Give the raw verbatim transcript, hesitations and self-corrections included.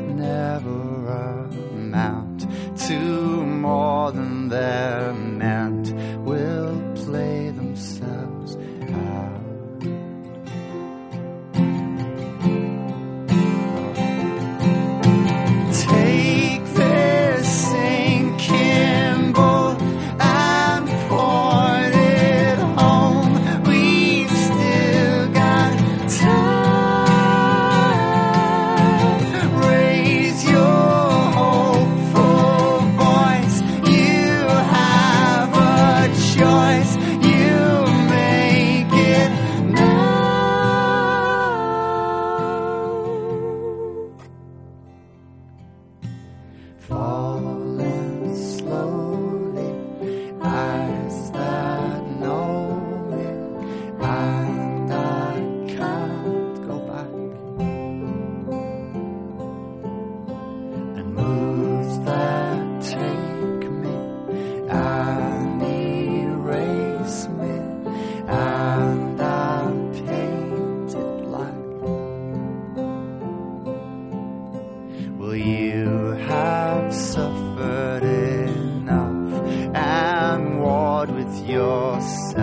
never amount to more than they're meant, will play themselves out. Take this sinking boat and port it home. We've still got time. Raise your hopeful voice. You have a choice. You make it now. Falling slowly, eyes that know me, and I can't go back. And moves that take me and erase me, and I'm painted black. Will you have suffered enough and warred with yourself?